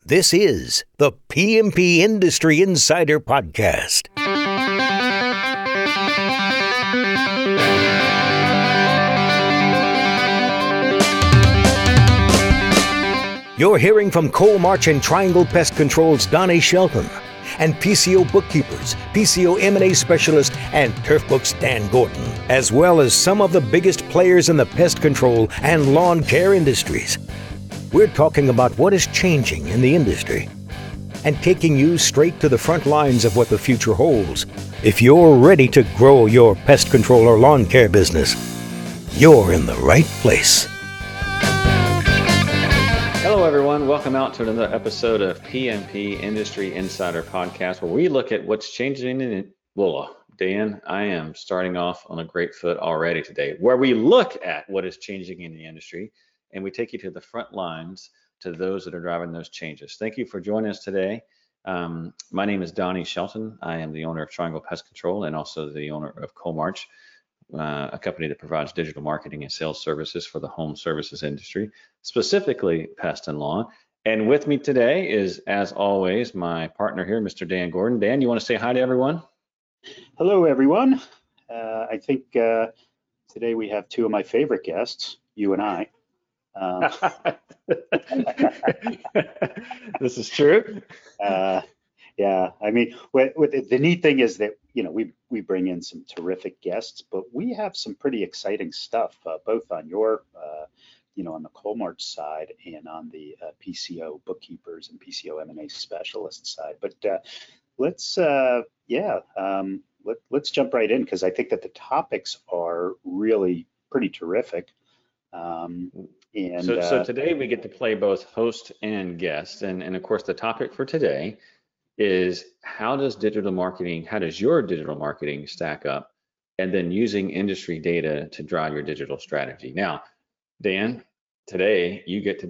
This is the PMP Industry Insider Podcast. You're hearing from Coalmarch and Triangle Pest Control's Donnie Shelton and PCO Bookkeepers, PCO M&A Specialist, and Turfbook's Dan Gordon, as well as some of the biggest players in the pest control and lawn care industries. We're talking about what is changing in the industry and taking you straight to the front lines of what the future holds. If you're ready to grow your pest control or lawn care business, you're in the right place. Hello, everyone. Welcome out to another episode of PMP Industry Insider Podcast, where we look at what's changing in Dan, I am starting off on a great foot already today, where we look at what is changing in the industry and we take you to the front lines, to those that are driving those changes. Thank you for joining us today. My name is Donnie Shelton. I am the owner of Triangle Pest Control and also the owner of Coalmarch, a company that provides digital marketing and sales services for the home services industry, specifically pest and lawn. And with me today is, as always, my partner here, Mr. Dan Gordon. Dan, you want to say hi to everyone? Hello, everyone. I think today we have two of my favorite guests, you and I. This is true. Yeah, I mean, the neat thing is that, we bring in some terrific guests, but we have some pretty exciting stuff, both on your, on the Coalmarch side and on the PCO Bookkeepers and PCO M&A Specialist side. But let's jump right in, because I think that the topics are really pretty terrific. So today we get to play both host and guest. And of course, the topic for today is how does your digital marketing stack up? And then using industry data to drive your digital strategy. Now, Dan, today you get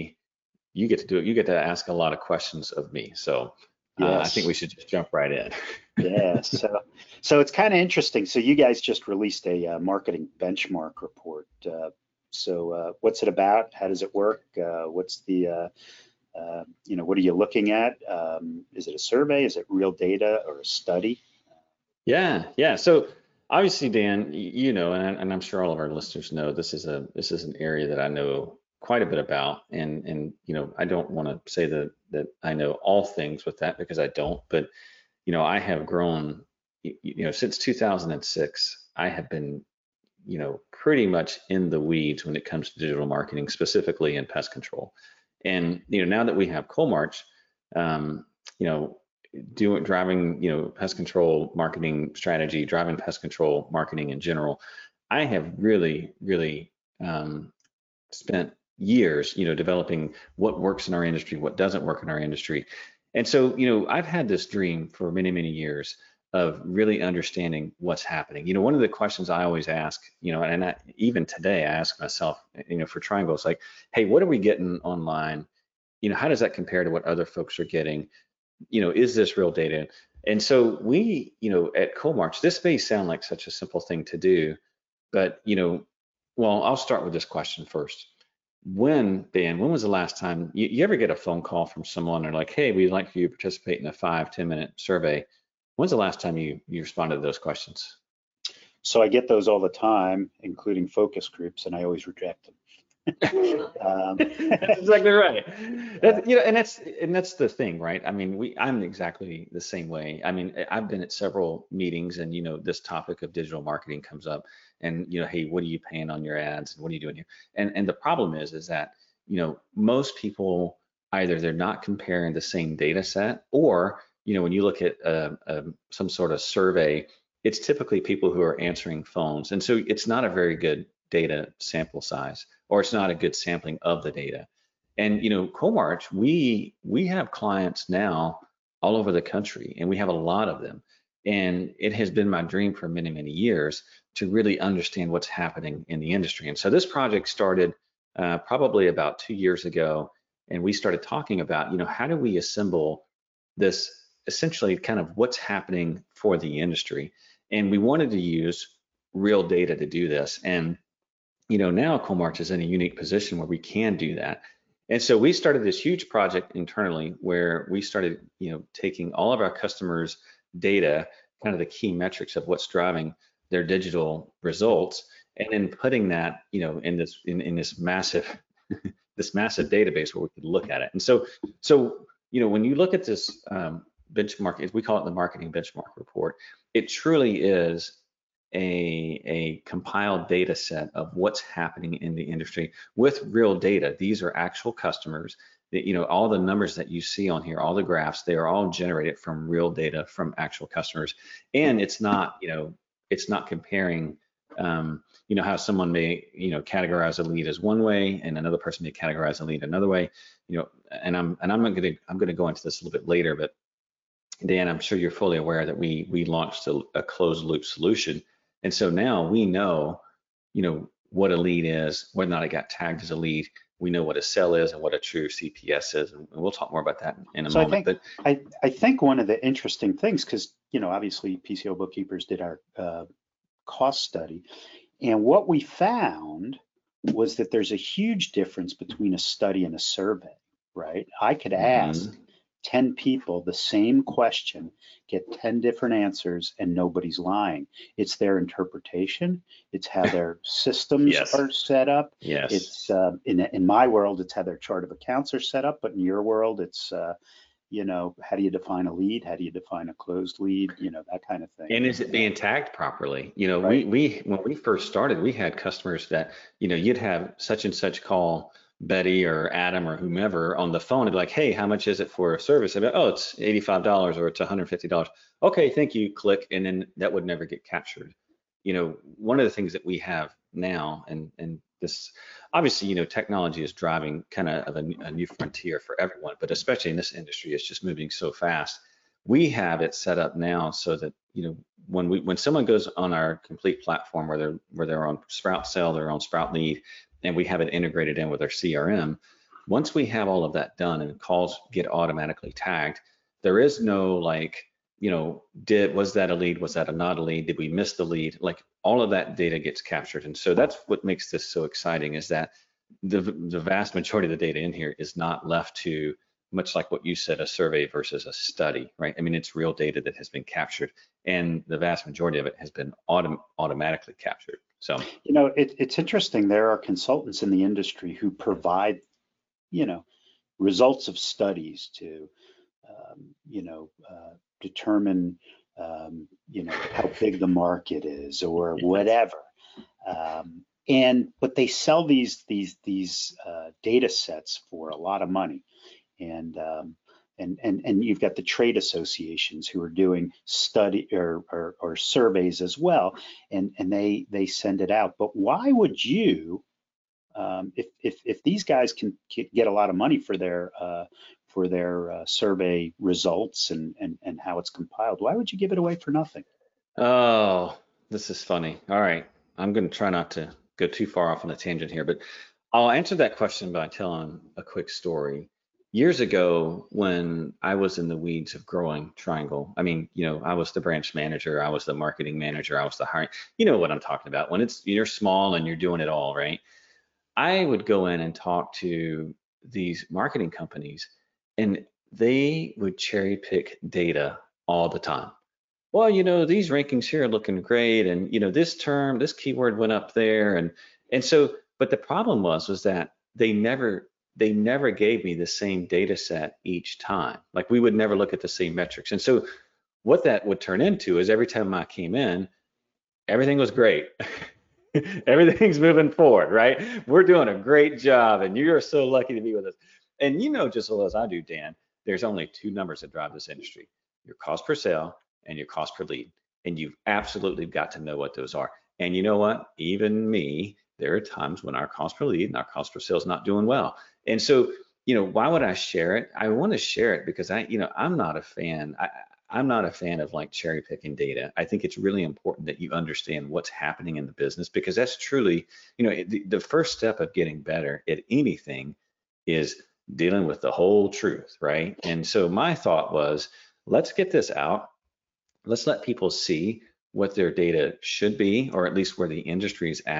to ask a lot of questions of me. So yes. I think we should just jump right in. Yeah, so it's kind of interesting. So you guys just released a marketing benchmark report. So what's it about? How does it work? What's the, what are you looking at? Is it a survey? Is it real data or a study? Yeah. So obviously, Dan, and I'm sure all of our listeners know, this is an area that I know quite a bit about, and I don't want to say that I know all things with that, because I don't, but I have grown, since 2006, I have been pretty much in the weeds when it comes to digital marketing, specifically in pest control. And now that we have Coalmarch, driving pest control marketing strategy, driving pest control marketing in general, I have really spent years developing what works in our industry, what doesn't work in our industry. And so I've had this dream for many years of really understanding what's happening. One of the questions I always ask, even today I ask myself, for Triangle, it's like, hey, what are we getting online? How does that compare to what other folks are getting? Is this real data? And so we, at Coalmarch, this may sound like such a simple thing to do, but I'll start with this question first. Dan, when was the last time you ever get a phone call from someone, they're like, hey, we'd like for you to participate in a 5-10 minute survey? When's the last time you responded to those questions? So I get those all the time, including focus groups, and I always reject them. That's exactly right. And that's the thing, right? I mean, I'm exactly the same way. I mean, I've been at several meetings, and this topic of digital marketing comes up, and hey, what are you paying on your ads? What are you doing here? And the problem is that most people, either they're not comparing the same data set, or when you look at some sort of survey, it's typically people who are answering phones. And so it's not a very good data sample size, or it's not a good sampling of the data. And, Coalmarch, we have clients now all over the country, and we have a lot of them. And it has been my dream for many years to really understand what's happening in the industry. And so this project started probably about 2 years ago, and we started talking about, how do we assemble this, essentially kind of what's happening for the industry. And we wanted to use real data to do this. And now Coalmarch is in a unique position where we can do that. And so we started this huge project internally where we started, taking all of our customers' data, kind of the key metrics of what's driving their digital results, and then putting that, in this massive this massive database where we could look at it. And so when you look at this benchmark, we call it the marketing benchmark report, it truly is a compiled data set of what's happening in the industry with real data. These are actual customers that, all the numbers that you see on here, all the graphs, they are all generated from real data from actual customers. And it's not, it's not comparing, how someone may, categorize a lead as one way and another person may categorize a lead another way, and I'm going to go into this a little bit later, but Dan, I'm sure you're fully aware that we launched a closed loop solution. And so now we know, what a lead is, whether or not it got tagged as a lead. We know what a sell is and what a true CPS is. And we'll talk more about that in a moment. I think one of the interesting things, because, obviously PCO Bookkeepers did our cost study. And what we found was that there's a huge difference between a study and a survey, right? I could ask 10 people the same question, get 10 different answers, and nobody's lying. It's their interpretation. It's how their systems are set up. Yes. It's in my world, it's how their chart of accounts are set up. But in your world, it's how do you define a lead? How do you define a closed lead? That kind of thing. And is it being tagged properly? Right. we when we first started, we had customers that, you'd have such and such call Betty or Adam or whomever on the phone and be like, hey, how much is it for a service? I'd be like, oh, it's $85 or it's $150. Okay, thank you, click. And then that would never get captured. One of the things that we have now, and this, obviously, technology is driving kind of a new frontier for everyone, but especially in this industry, it's just moving so fast. We have it set up now so that, when someone goes on our complete platform, where they're on Sprout Sell, they're on Sprout Lead, and we have it integrated in with our CRM. Once we have all of that done and calls get automatically tagged, there is no was that a lead? Was that not a lead? Did we miss the lead? Like, all of that data gets captured. And so that's what makes this so exciting, is that the vast majority of the data in here is not left to, much like what you said, a survey versus a study, right? I mean, it's real data that has been captured, and the vast majority of it has been automatically captured. So, it's interesting. There are consultants in the industry who provide, results of studies to, determine, how big the market is or whatever. But they sell these data sets for a lot of money. And you've got the trade associations who are doing study or surveys as well, and they send it out. But why would you, if these guys can get a lot of money for their survey results and how it's compiled, why would you give it away for nothing? Oh, this is funny. All right, I'm going to try not to go too far off on a tangent here, but I'll answer that question by telling a quick story. Years ago, when I was in the weeds of growing Triangle, I mean, I was the branch manager, I was the marketing manager, I was the hiring, you know what I'm talking about. When you're small and you're doing it all, right? I would go in and talk to these marketing companies, and they would cherry pick data all the time. Well, these rankings here are looking great, and this term, this keyword went up there, and so, but the problem was that they never gave me the same data set each time. Like, we would never look at the same metrics. And so what that would turn into is, every time I came in, everything was great. Everything's moving forward, right? We're doing a great job, and you're so lucky to be with us. And just as well as I do, Dan, there's only two numbers that drive this industry: your cost per sale and your cost per lead. And you've absolutely got to know what those are. And you know what? Even me, there are times when our cost per lead and our cost per sale is not doing well. And so, why would I share it? I want to share it because I'm not a fan. I'm not a fan of like cherry picking data. I think it's really important that you understand what's happening in the business, because that's truly, the first step of getting better at anything is dealing with the whole truth, right? And so my thought was, let's get this out. Let's let people see what their data should be, or at least where the industry is at.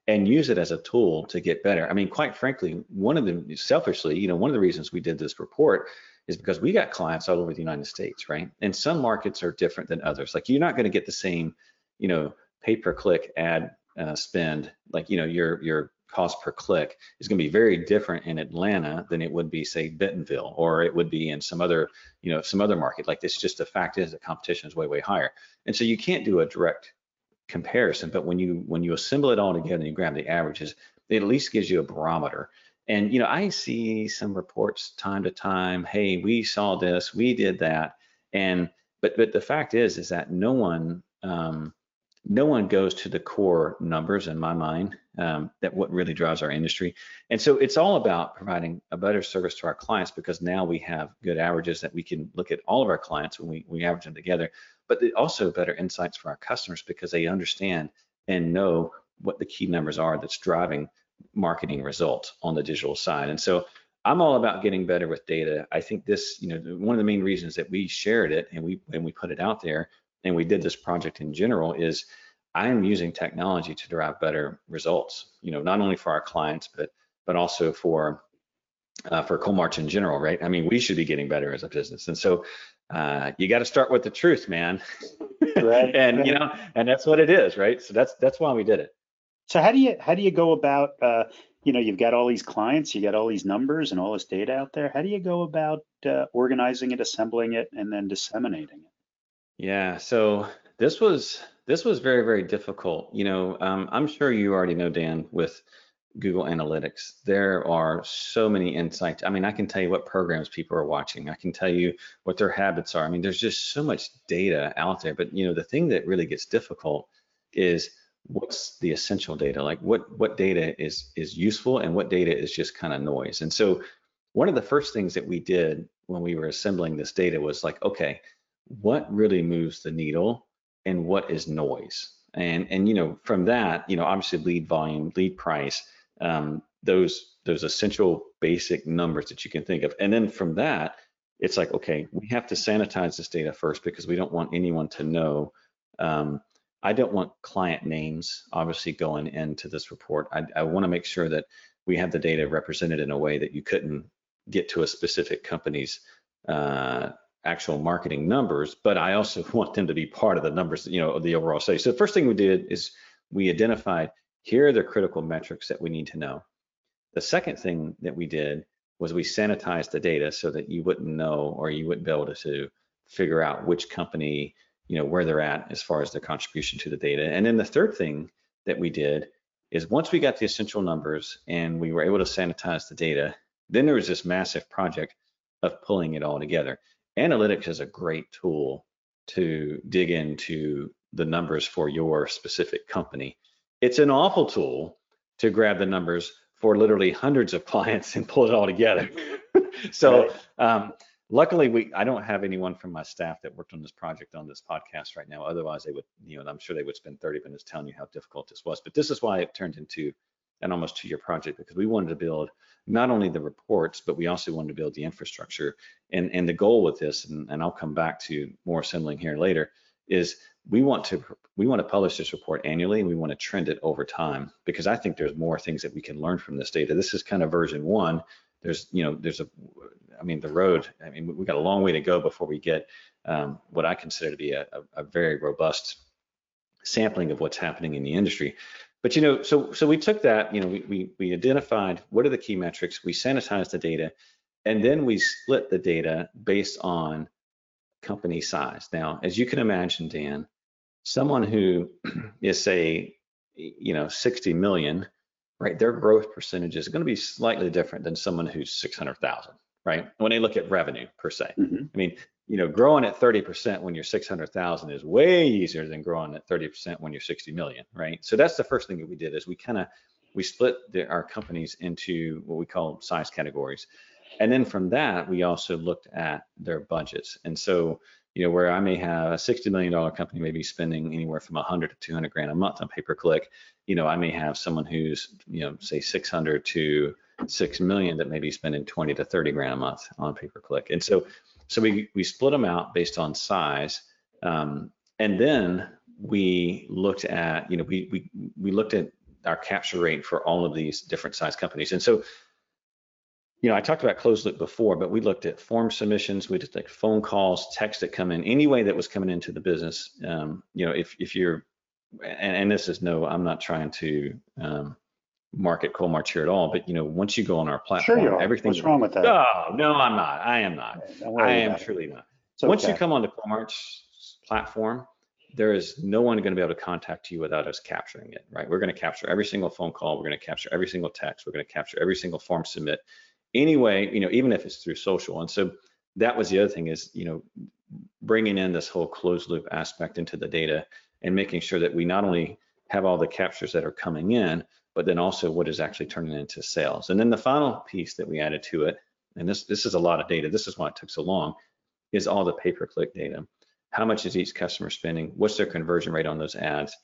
and use it as a tool to get better. I mean, quite frankly, selfishly, one of the reasons we did this report is because we got clients all over the United States, right? And some markets are different than others. Like, you're not going to get the same, pay-per-click ad spend. Like, your cost per click is going to be very different in Atlanta than it would be, say, Bentonville, or it would be in some other market. Like, this, just the fact is the competition is way, way higher. And so you can't do a direct comparison, but when you assemble it all together and you grab the averages, it at least gives you a barometer. And I see some reports time to time, hey, we saw this, we did that, but the fact is that no one goes to the core numbers, in my mind, that what really drives our industry. And so it's all about providing a better service to our clients, because now we have good averages that we can look at all of our clients when we average them together, but also better insights for our customers, because they understand and know what the key numbers are that's driving marketing results on the digital side. And so I'm all about getting better with data. I think this, one of the main reasons that we shared it and we put it out there and we did this project in general is I'm using technology to derive better results, not only for our clients, but also for Coalmarch in general, right? I mean, we should be getting better as a business. And so you got to start with the truth, man. Right. And, and that's what it is, right? So that's why we did it. So how do you go about, you've got all these clients, you got all these numbers and all this data out there. How do you go about organizing it, assembling it, and then disseminating it? Yeah, so this was very, very difficult. I'm sure you already know, Dan, with Google Analytics, there are so many insights. I mean, I can tell you what programs people are watching. I can tell you what their habits are. I mean, there's just so much data out there. But the thing that really gets difficult is what's the essential data? Like what data is useful and what data is just kind of noise. And so one of the first things that we did when we were assembling this data was like, okay, what really moves the needle and what is noise? And from that, obviously lead volume, lead price, those essential basic numbers that you can think of. And then from that, it's like, okay, we have to sanitize this data first, because we don't want anyone to know. I don't want client names obviously going into this report. I want to make sure that we have the data represented in a way that you couldn't get to a specific company's actual marketing numbers, but I also want them to be part of the numbers, of the overall study. So the first thing we did is we identified, here are the critical metrics that we need to know. The second thing that we did was we sanitized the data so that you wouldn't know, or you wouldn't be able to figure out which company, where they're at as far as their contribution to the data. And then the third thing that we did is once we got the essential numbers and we were able to sanitize the data, then there was this massive project of pulling it all together. Analytics is a great tool to dig into the numbers for your specific company. It's an awful tool to grab the numbers for literally hundreds of clients and pull it all together. So luckily, I don't have anyone from my staff that worked on this project on this podcast right now. Otherwise, they would, I'm sure they would spend 30 minutes telling you how difficult this was. But this is why it turned into an almost 2-year project, because we wanted to build not only the reports, but we also wanted to build the infrastructure. And the goal with this, and I'll come back to more assembling here later, is we want to publish this report annually, and we want to trend it over time, because I think there's more things that we can learn from this data. This is kind of version 1. The road, we got a long way to go before we get what I consider to be a very robust sampling of what's happening in the industry. But so we took that, we identified what are the key metrics, we sanitized the data, and then we split the data based on company size. Now, as you can imagine, Dan, someone who is, say, 60 million, right, their growth percentage is going to be slightly different than someone who's 600,000, right? When they look at revenue per se. Mm-hmm. Growing at 30% when you're 600,000 is way easier than growing at 30% when you're 60 million, right? So that's the first thing that we did, is we split our companies into what we call size categories. And then from that, we also looked at their budgets. And so, where I may have a $60 million company maybe spending anywhere from 100 to 200 grand a month on pay-per-click, I may have someone who's, say 600 to 6 million that may be spending 20 to 30 grand a month on pay-per-click. And so we split them out based on size. And then we looked at, we looked at our capture rate for all of these different size companies. And so, you know, I talked about closed loop before, but we looked at form submissions, we did like phone calls, text that come in, any way that was coming into the business. You know, if you're, and this is no, I'm not trying to market Coalmarch here at all, but you know, once you go on our platform, Sure you are. everything. What's wrong with that? Oh, no, I'm not. I am not. Don't worry I am about it. truly not. It's Once you okay. come on the Coalmarch platform, there is no one going to be able to contact you without us capturing it, right? We're going to capture every single phone call. We're going to capture every single text. We're going to capture every single form submit. Anyway, you know, even if it's through social. And so that was the other thing is, you know, bringing in this whole closed loop aspect into the data and making sure that we not only have all the captures that are coming in, but then also what is actually turning into sales. And then the final piece that we added to it, and this is a lot of data, this is why it took so long, is all the pay-per-click data. How much is each customer spending? What's their conversion rate on those ads?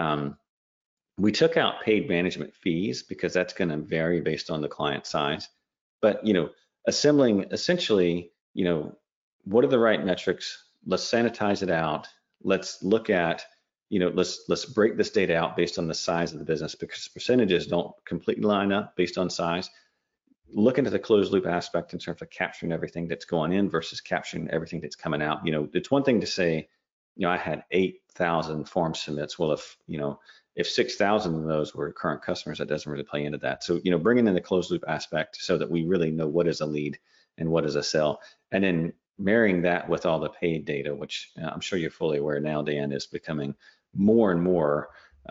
We took out paid management fees because that's going to vary based on the client size. But, you know, assembling essentially, you know, what are the right metrics? Let's sanitize it out. Let's look at, you know, let's break this data out based on the size of the business because percentages don't completely line up based on size. Look into the closed loop aspect in terms of capturing everything that's going in versus capturing everything that's coming out. You know, it's one thing to say, you know, I had 8,000 form submits. Well, if, you know, if 6,000 of those were current customers, that doesn't really play into that. So, you know, bringing in the closed loop aspect so that we really know what is a lead and what is a sell. And then marrying that with all the paid data, which I'm sure you're fully aware now, Dan, is becoming more and more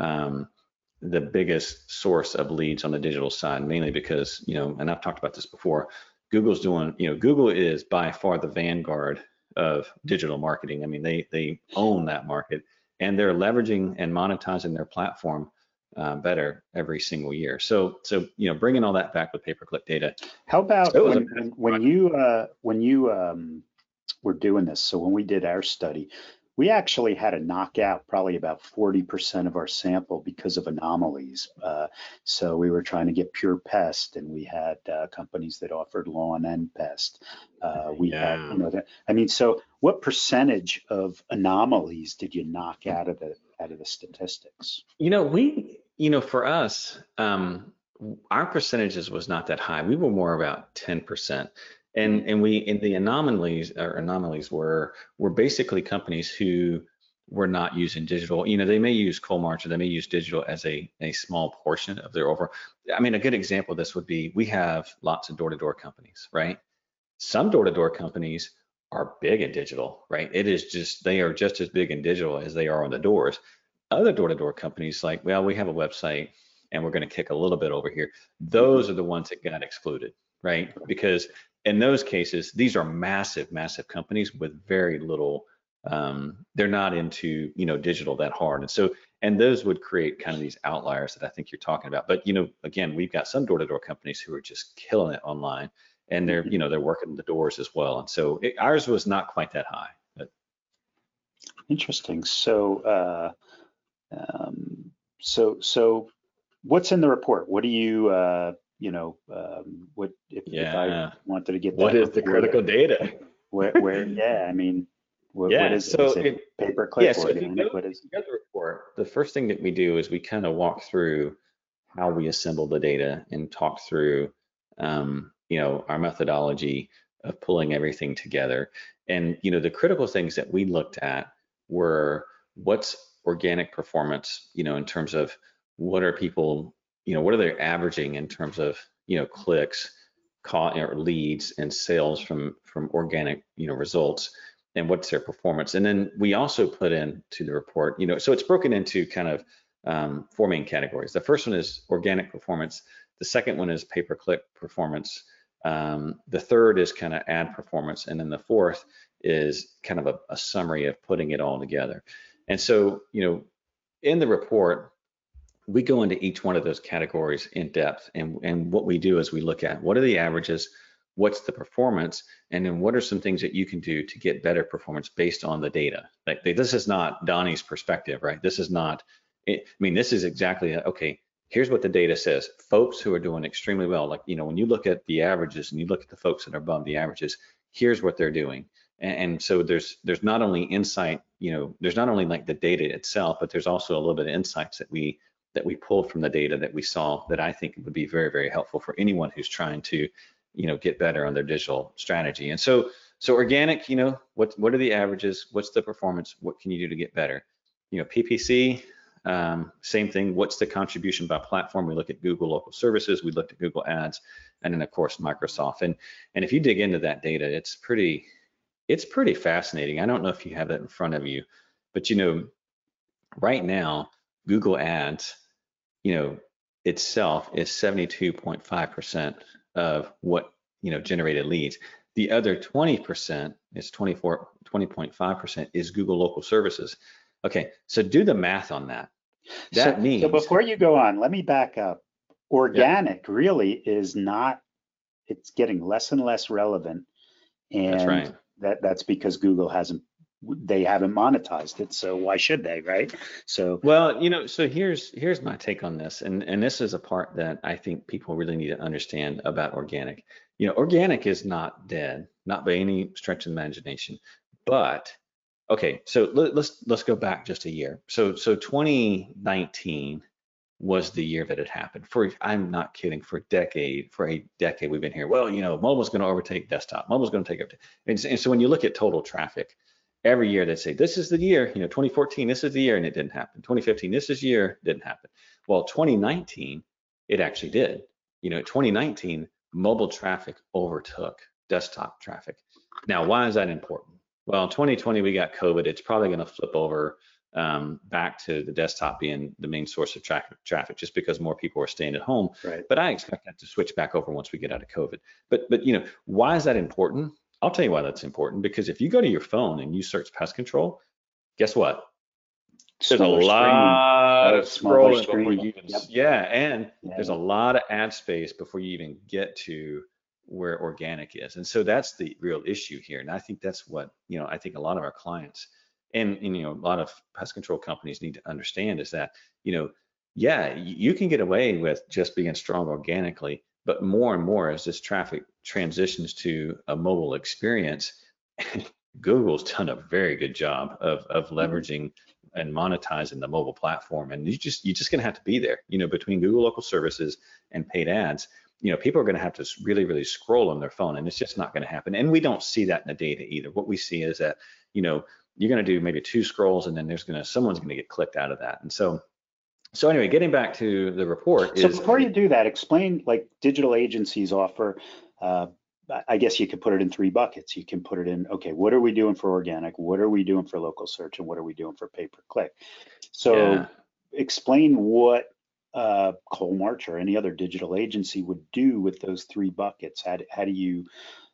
the biggest source of leads on the digital side, mainly because, you know, and I've talked about this before, Google's doing, you know, Google is by far the vanguard of digital marketing. I mean, they own that market and they're leveraging and monetizing their platform better every single year. So, you know, bringing all that back with pay-per-click data. How about So when you were doing this? So when we did our study, we actually had to knock out probably about 40% of our sample because of anomalies. So we were trying to get pure pest, and we had companies that offered lawn and pest. We had, you know, I mean, so what percentage of anomalies did you knock out of the statistics? You know, you know, for us, our percentages was not that high. We were more about 10%. And we in the anomalies were basically companies who were not using digital. You know, they may use Coalmarch or they may use digital as a small portion of their overall. I mean, a good example of this would be we have lots of door-to-door companies, right? Some door-to-door companies are big in digital, right? It is just they are just as big in digital as they are on the doors. Other door-to-door companies like, well, we have a website and we're going to kick a little bit over here. Those are the ones that got excluded, right? Because in those cases, these are massive companies with very little, they're not into, you know, digital that hard. And so, and those would create kind of these outliers that I think you're talking about. But, you know, again, we've got some door-to-door companies who are just killing it online and they're, you know, they're working the doors as well. And so ours was not quite that high. But. Interesting. So, so what's in the report? What do you, you know, what if I wanted to get that? What is the critical data? Where yeah, I mean, what is it? Is it pay-per-click? Yeah, so if you go to the report, the first thing that we do is we kind of walk through how we assemble the data and talk through, you know, our methodology of pulling everything together. And, you know, the critical things that we looked at were what's organic performance, you know, in terms of what are people, you know, what are they averaging in terms of, you know, clicks, or leads and sales from organic, you know, results, and what's their performance. And then we also put into the report, you know, so it's broken into kind of 4 main categories. The first one is organic performance. The second one is pay-per-click performance. The third is kind of ad performance. And then the fourth is kind of a summary of putting it all together. And so, you know, in the report, we go into each one of those categories in depth. And what we do is we look at what are the averages, what's the performance, and then what are some things that you can do to get better performance based on the data. Like, this is not Donnie's perspective, right? This is not, I mean, this is exactly, okay, here's what the data says. Folks who are doing extremely well, like, you know, when you look at the averages and you look at the folks that are above the averages, here's what they're doing. And so there's not only insight, you know, there's not only like the data itself, but there's also a little bit of insights that we that we pulled from the data that we saw that I think would be very, very helpful for anyone who's trying to, get better on their digital strategy. And so organic, what are the averages? What's the performance? What can you do to get better? PPC, same thing. What's the contribution by platform? We look at Google local services, we looked at Google Ads, and then of course Microsoft. And if you dig into that data, it's pretty fascinating. I don't know if you have that in front of you, but right now Google Ads, itself is 72.5% of what generated leads. The other 20% is 20.5% is Google local services. Okay, so do the math on that. That means. So before you go on, let me back up. Organic really is not. It's getting less and less relevant, and that's right. That's because Google they haven't monetized it. So why should they, right? So well, so here's my take on this, and this is a part that I think people really need to understand about organic. Organic is not dead, not by any stretch of the imagination, but okay, so let's go back just a year. So 2019 was the year that it happened. I'm not kidding, for a decade we've been here. Well, mobile's going to overtake desktop. Mobile's going to take up. And so when you look at total traffic, every year they say this is the year. 2014, this is the year, and it didn't happen. 2015, this is the year, didn't happen. Well, 2019, it actually did. 2019, mobile traffic overtook desktop traffic. Now, why is that important? Well, 2020, we got COVID. It's probably going to flip over back to the desktop being the main source of traffic, just because more people are staying at home. Right. But I expect that to switch back over once we get out of COVID. But why is that important? I'll tell you why that's important, because if you go to your phone and you search pest control, guess what? There's a lot of scrolling before you even, there's a lot of ad space before you even get to where organic is. And so that's the real issue here. And I think that's what, I think a lot of our clients and a lot of pest control companies need to understand is that, you can get away with just being strong organically, but more and more as this traffic transitions to a mobile experience, Google's done a very good job of leveraging and monetizing the mobile platform. And you're just gonna have to be there, between Google local services and paid ads. People are going to have to really, really scroll on their phone, and it's just not going to happen. And we don't see that in the data either. What we see is that, you're going to do maybe 2 scrolls, and then someone's going to get clicked out of that. And so anyway, getting back to the report. So before you do that, explain, like, digital agencies offer, I guess you could put it in 3 buckets. You can put it in, okay, what are we doing for organic? What are we doing for local search? And what are we doing for pay-per-click? So explain what Coalmarch or any other digital agency would do with those 3 buckets. How do you,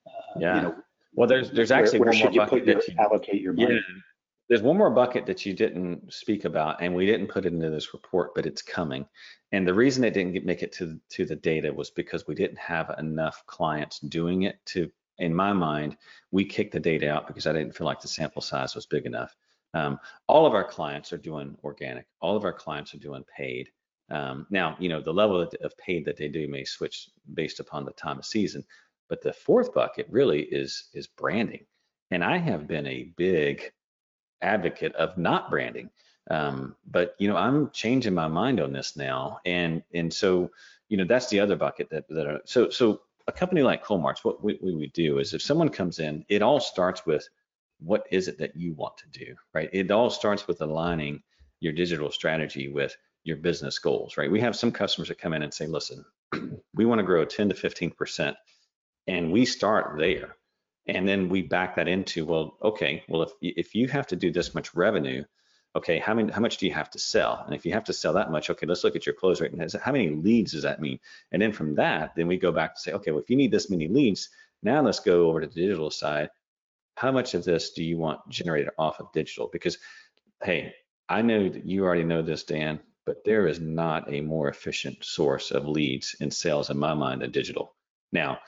well, there's actually where one more bucket that you allocate your money. There's one more bucket that you didn't speak about, and we didn't put it into this report, but it's coming. And the reason it didn't make it to the data was because we didn't have enough clients doing it to, in my mind, we kicked the data out because I didn't feel like the sample size was big enough. All of our clients are doing organic. All of our clients are doing paid. Now, the level of paid that they do may switch based upon the time of season, but the 4th bucket really is branding. And I have been a big advocate of not branding, but I'm changing my mind on this now, and so that's the other bucket that so a company like Coalmarch, what we would do is if someone comes in, it all starts with what is it that you want to do, right? It all starts with aligning your digital strategy with your business goals, right? We have some customers that come in and say, listen, we want to grow 10 to 15%, and we start there. And then we back that into, well, if you have to do this much revenue, okay, how much do you have to sell? And if you have to sell that much, okay, let's look at your close rate. And how many leads does that mean? And then from that, then we go back to say, okay, well, if you need this many leads, now let's go over to the digital side. How much of this do you want generated off of digital? Because, hey, I know that you already know this, Dan, but there is not a more efficient source of leads and sales in my mind than digital. Now,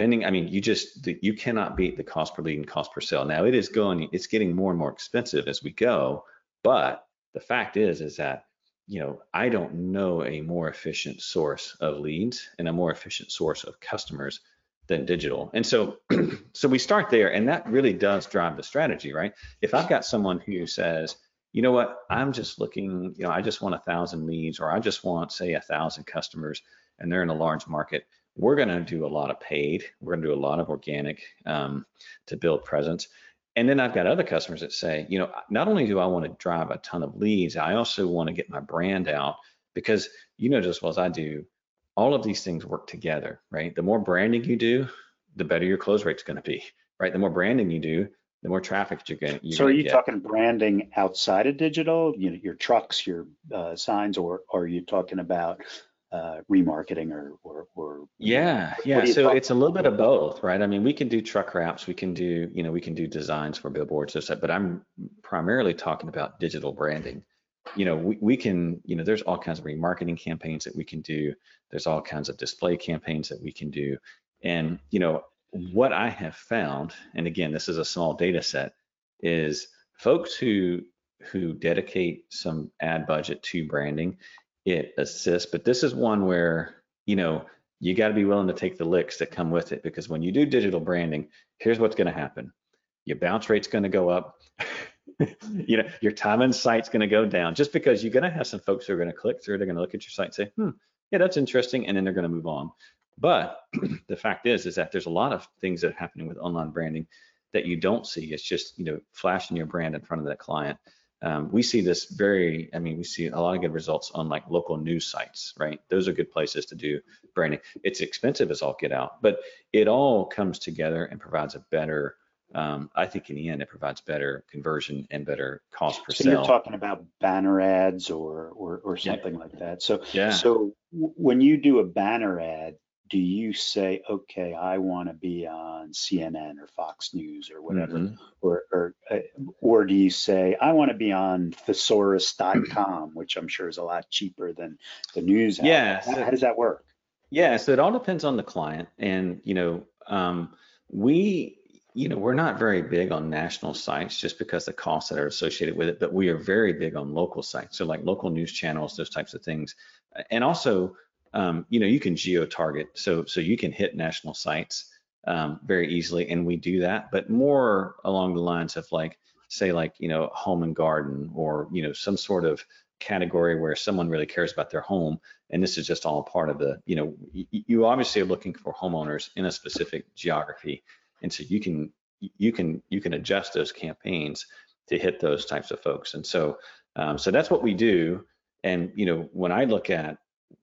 you cannot beat the cost per lead and cost per sale. Now it's getting more and more expensive as we go, but the fact is that, I don't know a more efficient source of leads and a more efficient source of customers than digital. And so, so we start there, and that really does drive the strategy, right? If I've got someone who says, you know what, I'm just looking, I just want 1,000 leads, or I just want, say, 1,000 customers, and they're in a large market. We're going to do a lot of paid. We're going to do a lot of organic to build presence. And then I've got other customers that say, not only do I want to drive a ton of leads, I also want to get my brand out, because just as well as I do, all of these things work together, right? The more branding you do, the better your close rate's going to be, right? The more branding you do, the more traffic you're going to So are you get. talking branding outside of digital, your trucks, your signs, or are you talking about remarketing or Yeah. what are you So talking it's a little bit of both, right? I mean, we can do truck wraps, we can do designs for billboards, those type, but I'm primarily talking about digital branding. We can, there's all kinds of remarketing campaigns that we can do. There's all kinds of display campaigns that we can do. And, what I have found, and again, this is a small data set, is folks who dedicate some ad budget to branding, it assists. But this is one where, you got to be willing to take the licks that come with it, because when you do digital branding, here's what's going to happen. Your bounce rate's going to go up. Your time on site's going to go down, just because you're going to have some folks who are going to click through, they're going to look at your site and say, yeah, that's interesting, and then they're going to move on. But the fact is that there's a lot of things that are happening with online branding that you don't see. It's just, flashing your brand in front of that client. We see this we see a lot of good results on like local news sites, right? Those are good places to do branding. It's expensive as all get out, but it all comes together and provides a better, I think in the end, it provides better conversion and better cost per So sale. you're talking about banner ads or something like that. So Yeah. When you do a banner ad, do you say, okay, I want to be on CNN or Fox News or whatever, or do you say, I want to be on thesaurus.com, which I'm sure is a lot cheaper than the news outlet? Yeah. How does that work? Yeah, so it all depends on the client, and we're not very big on national sites just because the costs that are associated with it, but we are very big on local sites, so like local news channels, those types of things, and also you can geo-target, so you can hit national sites very easily, and we do that, but more along the lines of like, say, like home and garden, or some sort of category where someone really cares about their home, and this is just all part of the, you obviously are looking for homeowners in a specific geography, and so you can adjust those campaigns to hit those types of folks, and so that's what we do. And when I look at,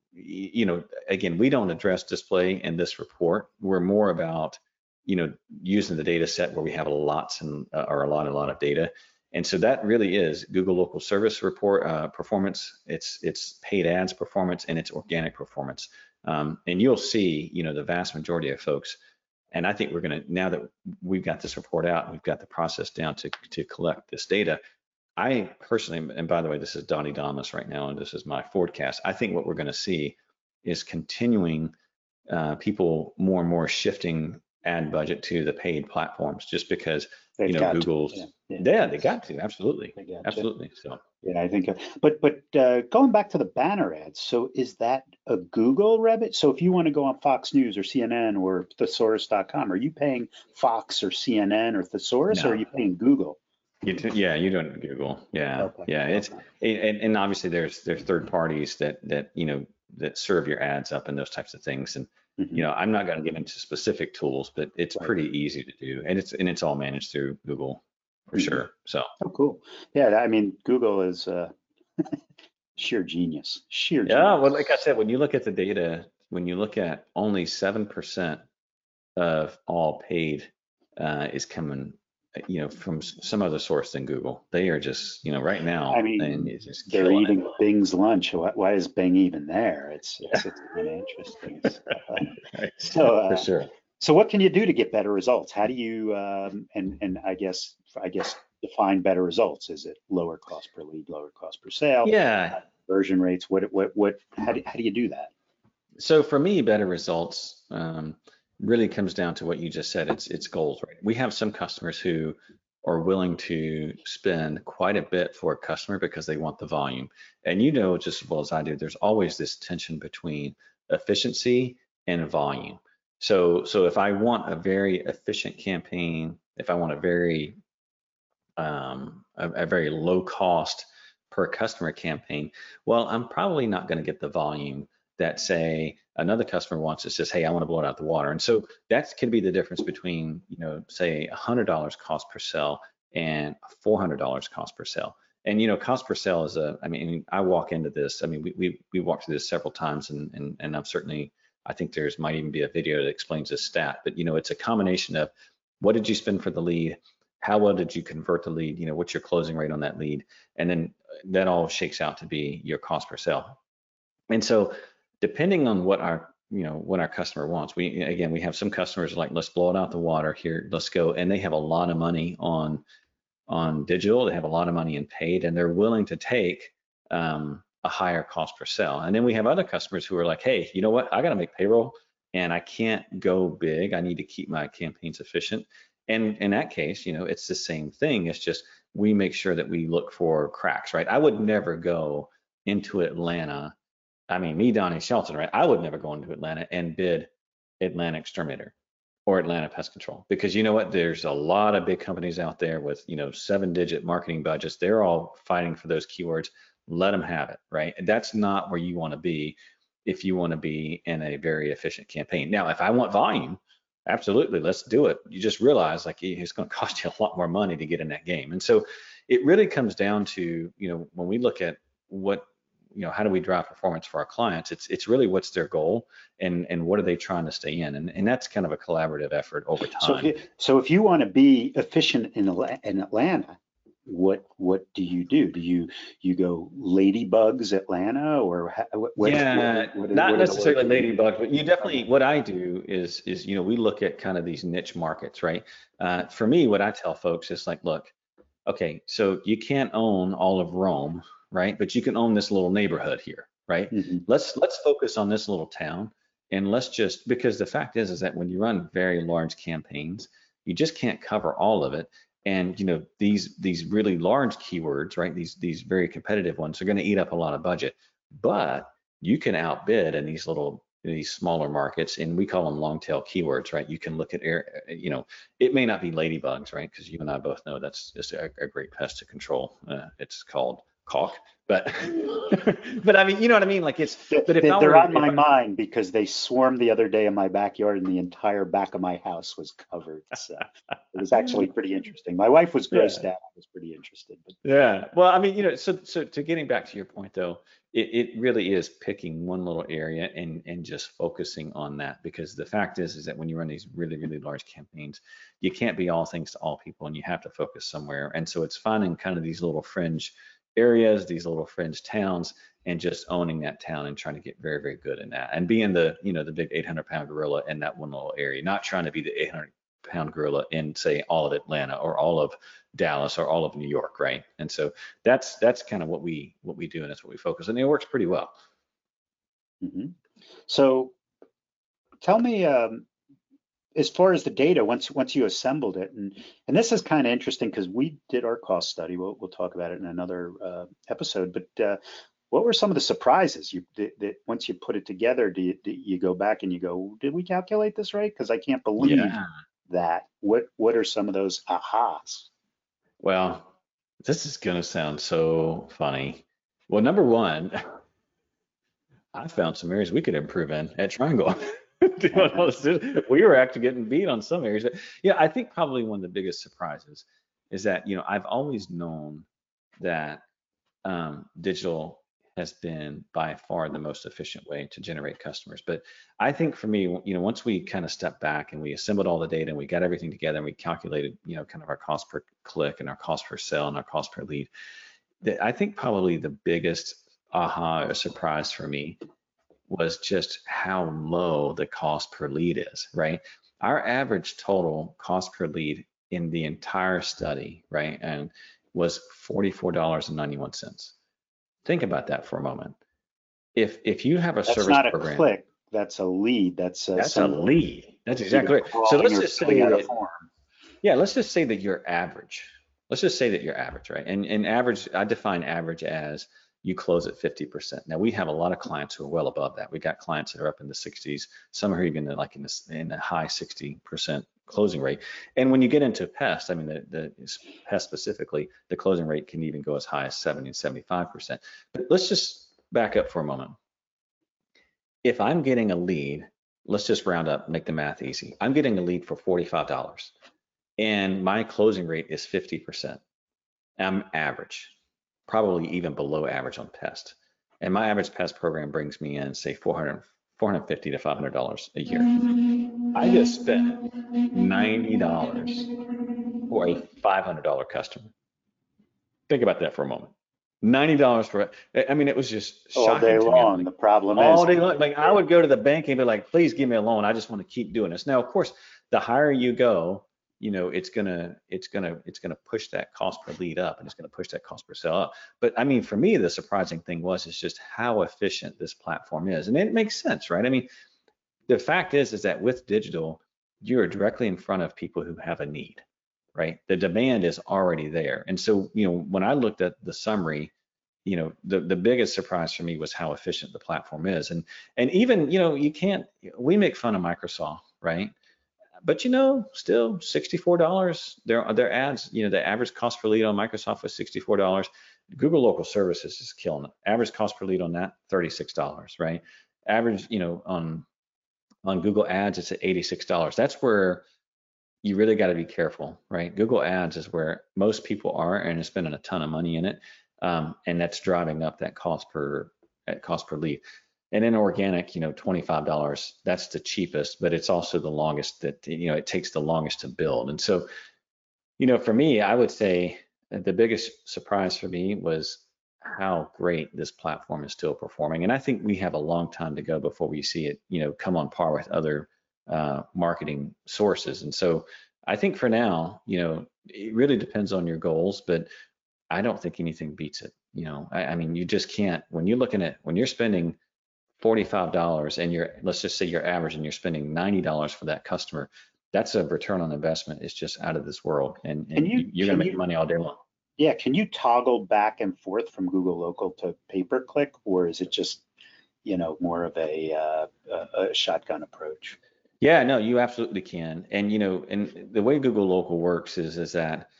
again, we don't address display in this report. We're more about using the data set where we have lots and or a lot of data. And so that really is Google Local Service report performance. It's paid ads performance, and it's organic performance. And you'll see, the vast majority of folks. And I think we're going to, now that we've got this report out and we've got the process down to collect this data, I personally, and by the way, this is Donnie Damas right now, and this is my forecast. I think what we're going to see is continuing people more and more shifting ad budget to the paid platforms, just because Google's they got to, absolutely. So yeah, I think but going back to the banner ads, so is that a Google revenue? So if you want to go on Fox News or CNN or thesaurus.com, are you paying Fox or CNN or Thesaurus, or are you paying Google? You're doing Google. Yeah. Okay. Yeah. It's and obviously there's third parties that that serve your ads up and those types of things. And I'm not going to get into specific tools, but it's pretty easy to do, and it's all managed through Google for sure. So. Oh, cool. Yeah, I mean, Google is sheer genius. Yeah. Well, like I said, when you look at the data, when you look at only 7% of all paid is coming, from some other source than Google. They are just, right now, I mean, and it's just they're eating Bing's lunch. Why is Bing even there? It's kind of interesting. So, for sure. So what can you do to get better results? How do you, and I guess define better results? Is it lower cost per lead, lower cost per sale? Yeah. Conversion rates? How do you do that? So for me, better results really comes down to what you just said. It's goals, right? We have some customers who are willing to spend quite a bit for a customer because they want the volume. And just as well as I do, there's always this tension between efficiency and volume. So if I want a very efficient campaign, if I want a very a very low cost per customer campaign, well, I'm probably not going to get the volume that, say, another customer wants that says, hey, I want to blow it out the water. And so that could be the difference between, say $100 cost per sale and $400 cost per sale. And cost per sale is I walk into this. I mean, we walked through this several times, and I'm certainly, I think might even be a video that explains this stat. But it's a combination of what did you spend for the lead, how well did you convert the lead, what's your closing rate on that lead, and then that all shakes out to be your cost per sale. And so depending on what our customer wants, we have some customers like, let's blow it out the water here, let's go, and they have a lot of money on digital, they have a lot of money in paid, and they're willing to take a higher cost per sale. And then we have other customers who are like, hey, you know what, I got to make payroll and I can't go big, I need to keep my campaigns efficient. And in that case, it's the same thing. It's just we make sure that we look for cracks, right? I would never go into Atlanta. I mean, me, Donnie Shelton, right? I would never go into Atlanta and bid Atlanta Exterminator or Atlanta Pest Control, because you know what? There's a lot of big companies out there with 7-digit marketing budgets. They're all fighting for those keywords. Let them have it, right? And that's not where you want to be if you want to be in a very efficient campaign. Now, if I want volume, absolutely, let's do it. You just realize like it's going to cost you a lot more money to get in that game. And so it really comes down to, when we look at what, how do we drive performance for our clients, it's really what's their goal and what are they trying to stay in. And that's kind of a collaborative effort over time. So if you want to be efficient in Atlanta, what do you do? Do you go Ladybugs Atlanta, or not necessarily Ladybugs, but you definitely, what I do is we look at kind of these niche markets, right? For me, what I tell folks is like, look, okay, so you can't own all of Rome, right? But you can own this little neighborhood here, right? Mm-hmm. Let's focus on this little town, and let's just, because the fact is that when you run very large campaigns, you just can't cover all of it. And these really large keywords, right? These very competitive ones are going to eat up a lot of budget, but you can outbid in these smaller markets, and we call them long tail keywords, right? You can look at it may not be ladybugs, right? Because you and I both know that's just a great pest to control. It's called caulk, but but I mean, you know what I mean? Like they're on my mind because they swarmed the other day in my backyard and the entire back of my house was covered. So it was actually pretty interesting. My wife was grossed out. I was pretty interested. But. Yeah. Well, I mean, so to getting back to your point though, it really is picking one little area and just focusing on that, because the fact is that when you run these really, really large campaigns, you can't be all things to all people, and you have to focus somewhere. And so it's finding kind of these little fringe areas, ththese little fringe towns, and just owning that town and trying to get very, very good in that, and being the big 800-pound gorilla in that one little area, not trying to be the 800-pound gorilla in, say, all of Atlanta or all of Dallas or all of New York, right? And so that's kind of what we do, and that's what we focus on, and it works pretty well. Mm-hmm. So tell me, as far as the data, once you assembled it, and this is kind of interesting because we did our cost study. We'll talk about it in another episode. But what were some of the surprises that once you put it together, do you go back and you go, did we calculate this right? Because I can't believe that. What are some of those ahas? Well, this is gonna sound so funny. Well, number one, I found some areas we could improve in at Triangle. We were actually getting beat on some areas. But I think probably one of the biggest surprises is that I've always known that digital has been by far the most efficient way to generate customers. But I think for me, once we kind of stepped back and we assembled all the data and we got everything together and we calculated, kind of our cost per click and our cost per sale and our cost per lead, that I think probably the biggest aha or surprise for me was just how low the cost per lead is, right? Our average total cost per lead in the entire study, right, and was $44.91. Think about that for a moment. If you have a service program, that's not a click, that's a lead. That's a lead. That's exactly right. So let's just say that, let's just say that you're average. Let's just say that you're average, right? And average, I define average as you close at 50%. Now we have a lot of clients who are well above that. We got clients that are up in the 60s. Some are even in the high 60% closing rate. And when you get into pest, I mean, the pest specifically, the closing rate can even go as high as 70 and 75%. But let's just back up for a moment. If I'm getting a lead, let's just round up, make the math easy. I'm getting a lead for $45 and my closing rate is 50%. I'm average, probably even below average on pest. And my average pest program brings me in, say, $450 to $500 a year. I just spent $90 for a $500 customer. Think about that for a moment. $90 for, I mean, it was just shocking all day to me. long. Like, the problem all is day long. Like I would go to the bank and be like, please give me a loan. I just want to keep doing this. Now, of course, the higher you go, you know, it's gonna push that cost per lead up, and it's gonna push that cost per sale up. But I mean, for me, the surprising thing is just how efficient this platform is, and it makes sense, right? I mean, the fact is that with digital, you're directly in front of people who have a need, right? The demand is already there. And so, you know, when I looked at the summary, you know, the biggest surprise for me was how efficient the platform is. And even, you know, we make fun of Microsoft, right? But you know, still $64. Their ads, you know, the average cost per lead on Microsoft was $64. Google Local Services is killing it. Average cost per lead on that, $36, right? Average, you know, on Google Ads, it's at $86. That's where you really got to be careful, right? Google Ads is where most people are and are spending a ton of money in it, and that's driving up that cost per lead. And in organic, you know, $25, that's the cheapest, but it's also the longest that, you know, it takes the longest to build. And so, you know, for me, I would say the biggest surprise for me was how great this platform is still performing. And I think we have a long time to go before we see it, you know, come on par with other marketing sources. And so I think for now, you know, it really depends on your goals, but I don't think anything beats it. You know, I mean, you just can't, when you're spending $45 and let's just say you're average and you're spending $90 for that customer, that's a return on investment. It's just out of this world. And you're going to make money all day long. Yeah, can you toggle back and forth from Google Local to pay-per-click, or is it just, you know, more of a shotgun approach? Yeah, no, you absolutely can. And, you know, and the way Google Local works is that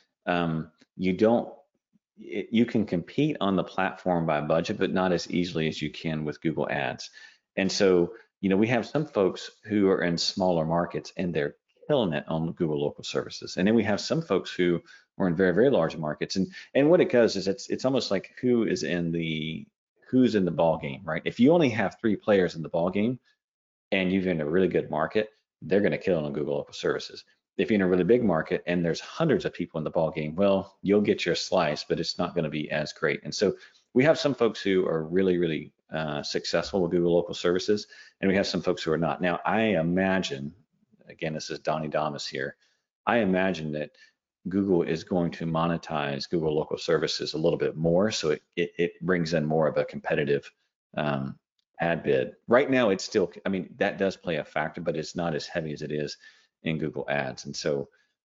you can compete on the platform by budget, but not as easily as you can with Google Ads. And so, you know, we have some folks who are in smaller markets and they're killing it on Google Local Services. And then we have some folks who are in very, very large markets. And what it does is it's almost like who's in the ball game, right? If you only have 3 players in the ball game and you're in a really good market, they're going to kill it on Google Local Services. If you're in a really big market and there's hundreds of people in the ball game, well, you'll get your slice, but it's not going to be as great. And so we have some folks who are really, really successful with Google Local Services, and we have some folks who are not. Now, I imagine, again, this is Donnie Damas here, I imagine that Google is going to monetize Google Local Services a little bit more, so it brings in more of a competitive ad bid. Right now, it's still, I mean, that does play a factor, but it's not as heavy as it is in Google Ads. And so,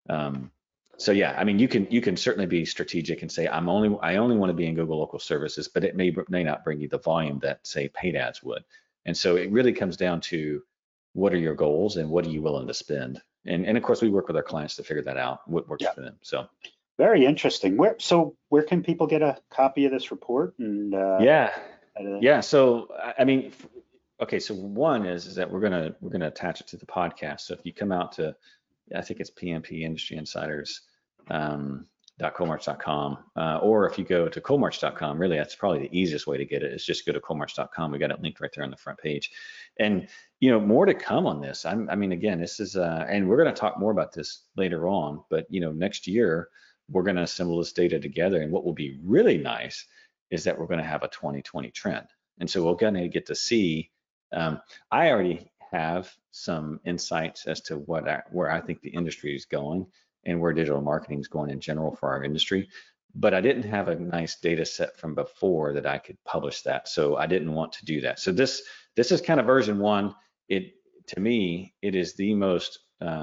yeah, I mean, you can certainly be strategic and say, I only want to be in Google Local Services, but it may not bring you the volume that, say, paid ads would. And so it really comes down to what are your goals and what are you willing to spend? And of course, we work with our clients to figure that out, what works for them. So very interesting. Where can people get a copy of this report? And yeah. So I mean, okay. So one is that we're gonna attach it to the podcast. So if you come out to, I think it's PMP Industry Insiders .coalmarch.com, or if you go to coalmarch.com, really that's probably the easiest way to get it. Is just go to coalmarch.com. We got it linked right there on the front page. And you know, more to come on this. I mean, again, this is and we're going to talk more about this later on. But you know, next year we're going to assemble this data together. And what will be really nice is that we're going to have a 2020 trend. And so we're going to get to see. I already have some insights as to where I think the industry is going and where digital marketing is going in general for our industry. But I didn't have a nice data set from before that I could publish that. So I didn't want to do that. So this is kind of version 1. To me, it is the most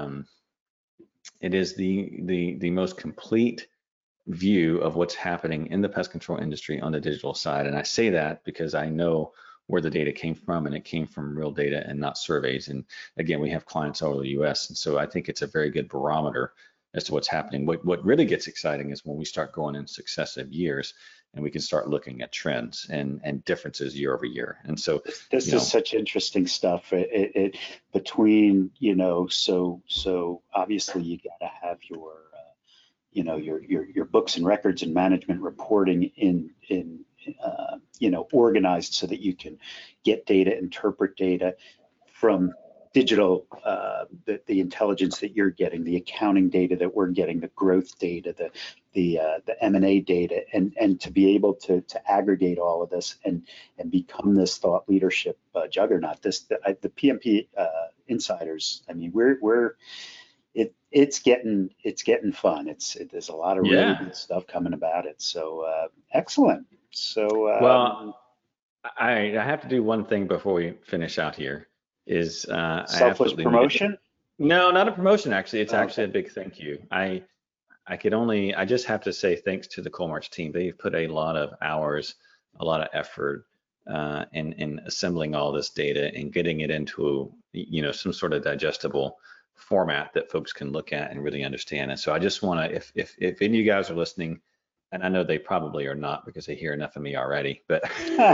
most complete view of what's happening in the pest control industry on the digital side. And I say that because I know where the data came from, and it came from real data and not surveys. And again, we have clients all over the US, and so I think it's a very good barometer as to what's happening. What really gets exciting is when we start going in successive years and we can start looking at trends and differences year over year. And so this is such interesting stuff. It between, so obviously you got to have your your books and records and management reporting in organized so that you can get data, interpret data from digital, the intelligence that you're getting, the accounting data that we're getting, the growth data, the M&A data, and to be able to aggregate all of this and become this thought leadership juggernaut. The PMP insiders. I mean, it's getting fun. There's a lot of really good stuff coming about it. So excellent. So well, I have to do one thing before we finish out here. Is selfless promotion? No, not a promotion. Actually, it's actually a big thank you. I just have to say thanks to the Coalmarch team. They've put a lot of hours, a lot of effort in assembling all this data and getting it into some sort of digestible format that folks can look at and really understand. And so I just want to, if any of you guys are listening, and I know they probably are not because they hear enough of me already, but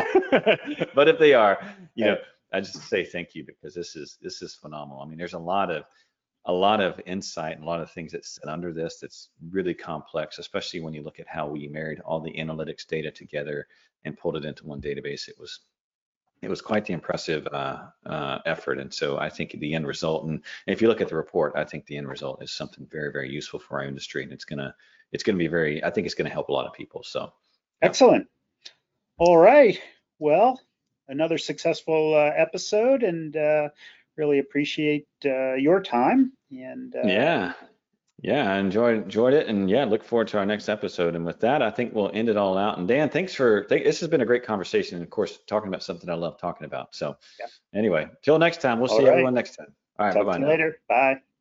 but if they are, I just say thank you, because this is phenomenal. I mean, there's a lot of insight and a lot of things that sit under this that's really complex, especially when you look at how we married all the analytics data together and pulled it into one database. It was quite the impressive effort. And so I think the end result, and if you look at the report, I think the end result is something very, very useful for our industry, and it's gonna be I think it's gonna help a lot of people. So excellent. All right. Well, another successful episode, and really appreciate your time. And yeah, I enjoyed it, and look forward to our next episode. And with that, I think we'll end it all out. And Dan, this has been a great conversation, and of course, talking about something I love talking about. So anyway, till next time, we'll see everyone next time. All right, bye-bye. Talk to you later. Bye.